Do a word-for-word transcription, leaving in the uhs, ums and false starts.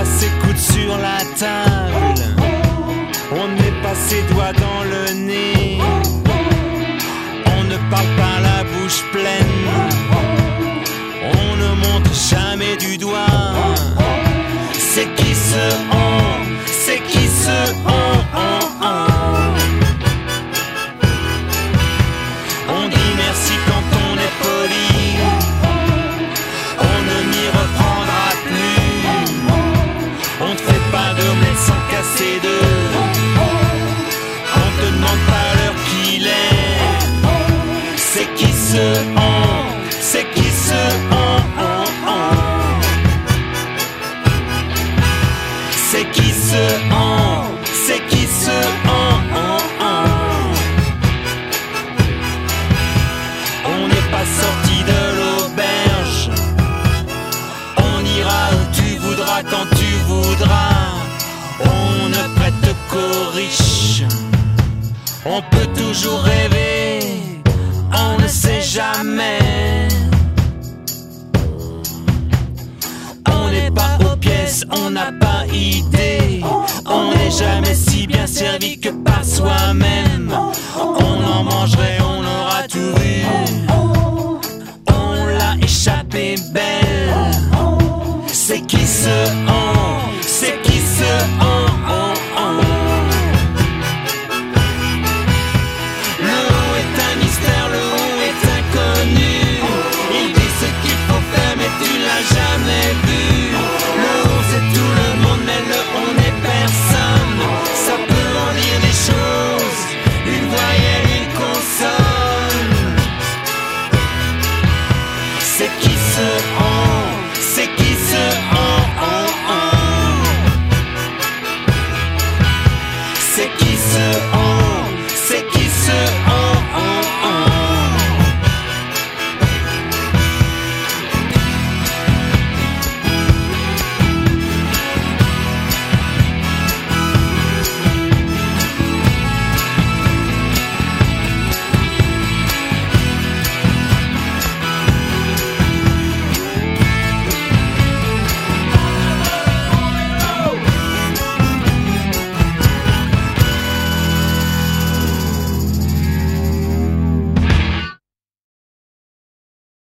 ses coudes sur la table, on ne met pas ses doigts dans le nez, on ne parle pas la bouche pleine, on ne montre jamais du doigt. C'est qui ce on, c'est qui ce on, on, on. On dit merci quand on est poli, on ne m'y reprendra plus. On ne fait pas d'omelette sans casser d'œufs, on te demande pas l'heure qu'il est. C'est qui ce on, c'est qui ce on, on, on. C'est qui ce on, c'est qui ce on, on, on. On n'est pas sorti de l'auberge, on ira où tu voudras quand tu voudras. On ne prête qu'aux riches, on peut toujours rêver, on ne sait jamais. On n'est pas aux pièces, on n'a pas idée, on n'est jamais si bien servi que